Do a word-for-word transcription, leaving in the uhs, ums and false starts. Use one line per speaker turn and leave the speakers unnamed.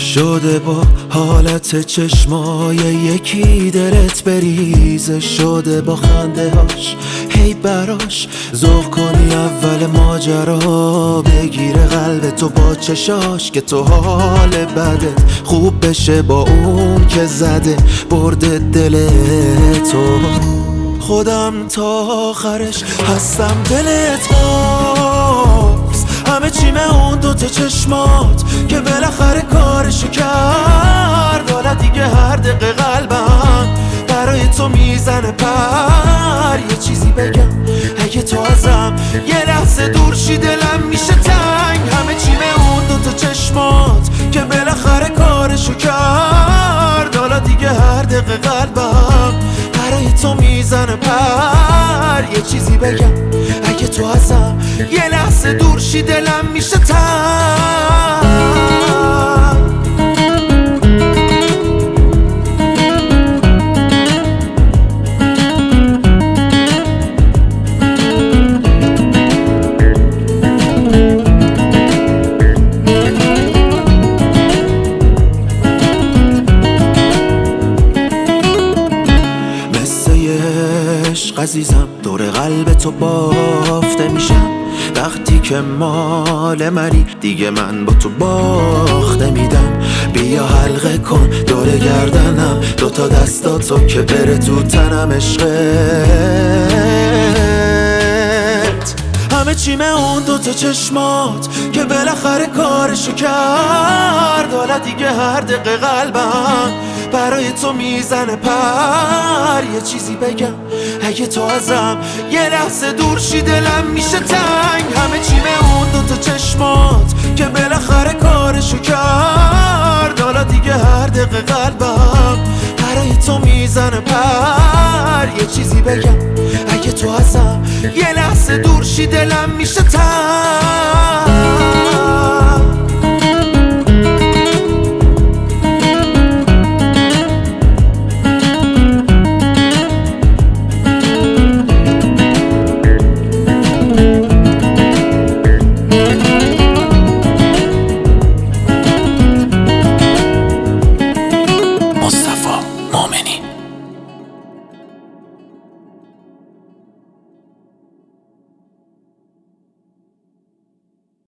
شده با حالت چشمای یکی دلت بریزه، شده با خنده هاش هی براش ذوق کنی اول ماجرا، بگیره قلب تو با چشاش که تو حال بدت خوب بشه با اون که زده برده دل تو. خودم تا آخرش هستم دلت باز، همه چیمه اون دوتا چشمات که بالاخره کارشو کرد. حالا دیگه هر دقیقه قلبم برای تو میزنه پر. یه چیزی بگم اگه تو ازم یه لحظه دور شی دلم میشه تنگ. همه چیمه اون دوتا چشمات که بالاخره کارشو کرد. حالا دیگه هر دقیقه قلبم برای تو میزنه پر. یه چیزی بگم اگه تو ازم یه لحظه دور شی دلم میشه تنگ. عزیزم دور قلب تو بافته میشم، وقتی که مال منی دیگه من با تو باخته میدم. بیا حلقه کن دور گردنم دوتا دستاتو که بره تو تنم عشقت. همه چیمه اون دوتا چشمات که بالاخره کارشو کرد. حالا دیگه هر دقیقه قلبم برای تو میزنه پر. یه چیزی بگم اگه تو ازم یه لحظه دور شی دلم میشه تنگ. همه چیمه اون دوتا چشمات که بالاخره کارشو کرد. حالا دیگه هر دقیقه قلبم برای تو میزنه پر. یه چیزی بگم اگه تو ازم یه لحظه دور شی دلم میشه تنگ.